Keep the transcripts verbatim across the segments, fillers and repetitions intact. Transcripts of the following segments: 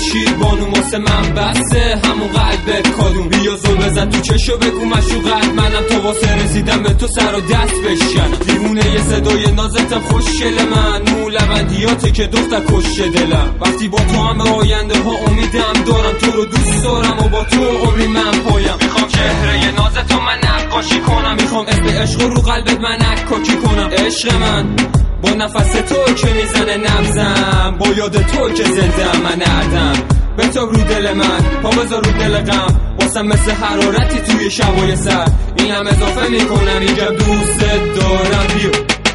شیر بانو واسه من بسته همون قلبت کادون. بیا زل بزن تو چشو بگو مشوقت منم تا واسه رسیدم به تو سر و دست بشکنم. دیوونه یه صدای نازتم خوشگل من نو لبندیاته که دختر کشته دلم. وقتی با تو هم به آینده ها امیدم دارم تو رو دوست دارم و با تو عمری من پایم. میخوام چهره نازتو من نقاشی کنم میخوام اسم عشق رو قلبت من عکاکی کنم. عشق من با نفس تو که میزنه نبزم با یاد تو که زنده من نردم. بتاب رو دل من پا بذار رو دل غم واسم مثل حرارتی توی شبای سر. این هم اضافه میکنم اینجا دوست دارم. بیو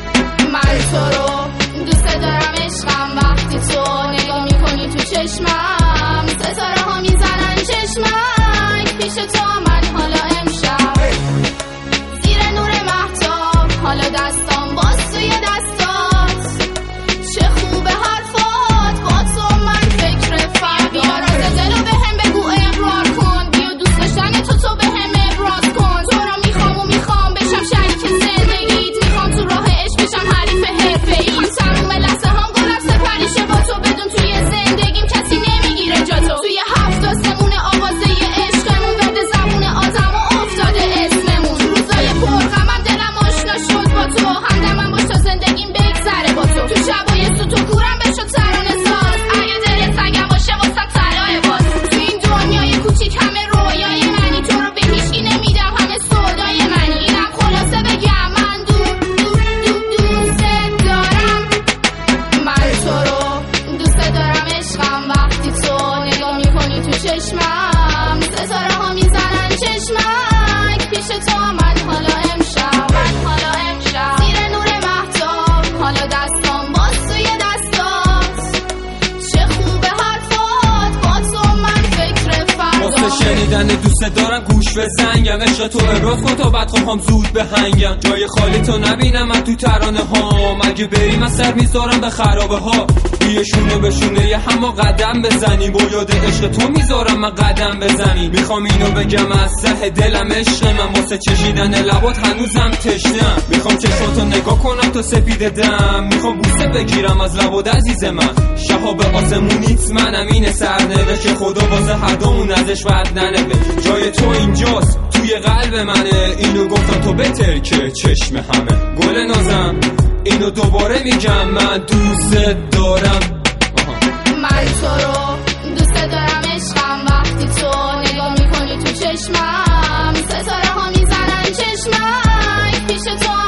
من تو رو دوست دارم عشقم وقتی تو نگاه میکنی تو چشمم ستاره ها میزنن چشمک پیش تو من حالا امشب زیر نور مهتاب حالا دستام باز توی دستات چه خوبه حرفات با تو من فکر فردا. بیا راز دلو به هم بگو اقرار کن بیا دوست داشتن تو تو به هم ابراز کن. تو رو میخوام و میخوام بشم شریک زندگیت میخوام تو راه عشق بشم حریف حرفه‌ای. من تموم لحظه هم گلم سپریشه با تو بدون توی زندگیم کسی نمیگیره جا تو. توی هفت آسمون آوازه عشقمون بده زبون آدم و افتاده اسممون. روزای پرغمم دلم آشنا شد با تو همدمم باش تا زندگیم بگذره با تو. تو شبای سوت و کورم بشو ترانه ساز اگه دلت سگم باشه واسه طلای باز. تو این دنیای کوچیک همه رویای منی تو رو به هیچکی نمیدم همه سودای منی. اینم خلاصه بگم من دور دور دور دوست دارم. من تو رو دوست دارم عشقم وقتی تو نگاه میکنی تو چشمم ستاره ها میزنن چشمک پیش تو من حالا امشب من حالا امشب زیر نور مهتاب حالا دستام باز توی دستات چه خوبه حرفات با تو من فکر فردا. واسه شنیدن دوست دارم گوش بزنگم عشق تو ابراز کن تا بعد خواهم زود بهنگم. جای خالی تو نبینم من تو ترانه ها مگه بریم از سر میذارم به خرابه ها. یه شونه به شونه یه همه قدم بزنیم با یاد عشق تو میذارم من قدم بزنیم. میخوام اینو بگم از ته دلم عشق من واسه چشیدن لبات هنوزم تشنم. میخوام چشماتو نگاه کنم تا سپید دم میخوام بوسه بگیرم از لبات عزیز من. شهاب آسمونیت منم اینه سرنوشت خدا واسه هر دومون ازش وعد ننوشت. جای تو اینجاست توی قلب منه اینو گفتم تو بهتر که چشم همه. گل نازم اینو دوباره میگم من دوست دارم. من تو رو دوست دارم عشقم وقتی تو نگاه میکنی تو چشمم ستاره ها میزنن چشمک پیش تو